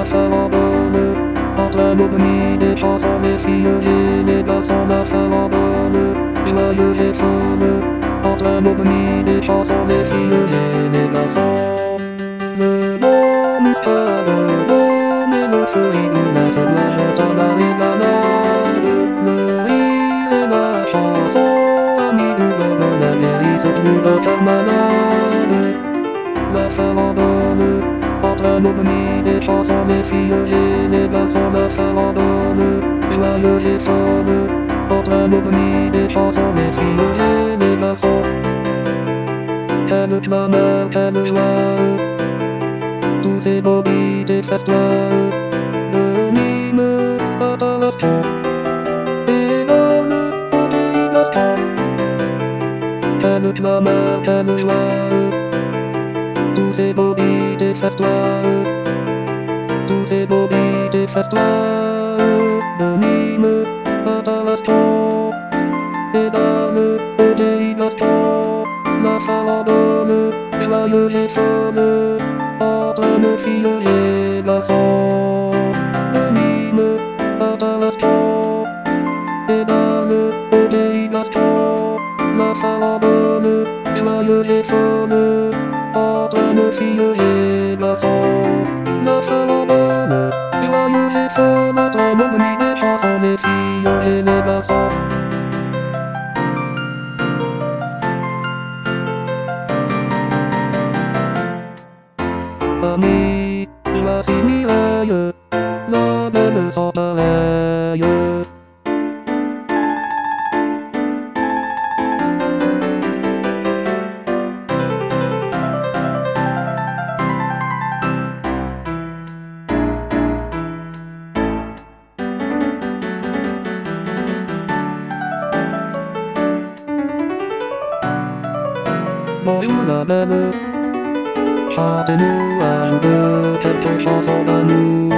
la farandole. Entre l'aubry des chansons, des filles et des garçons, la farandole. Joyeuse et folle. Entre l'aubry des chansons, des filles et des garçons. Le long muscat, le long et le fruit du vin se doivent dans la régalade. Le rire et la chanson, amis du bonheur, la guérisse plus d'un cœur malade. La farandole, entre l'aubry des chansons, des filles et des garçons, la farandole, joyeuse et folle. Entre l'aubry des chansons, des filles et des garçons. Quelle clameur, quelle joie, tous ces bobbies des festois, de Nîmes à Tarascon, et dans le pays gascon. Quelle clameur, quelle joie, tous ces bobbies des festois, tous ces bobbies des festois, de Nîmes à Tarascon, et dans le pays gascon. La farandole, joyeuse et folle, entre nos filles et garçons. De Nîmes à Tarascon, et dans le pays gascon. La farandole, joyeuse et folle, entre nos filles et garçons. La farandole, joyeuse et folle, entre l'aubry des chansons, des filles et des garçons. Amis, voici Mireille, la belle sans pareille. Bonjour la belle, chantez-nous à nous deux quelques chansons d'amour.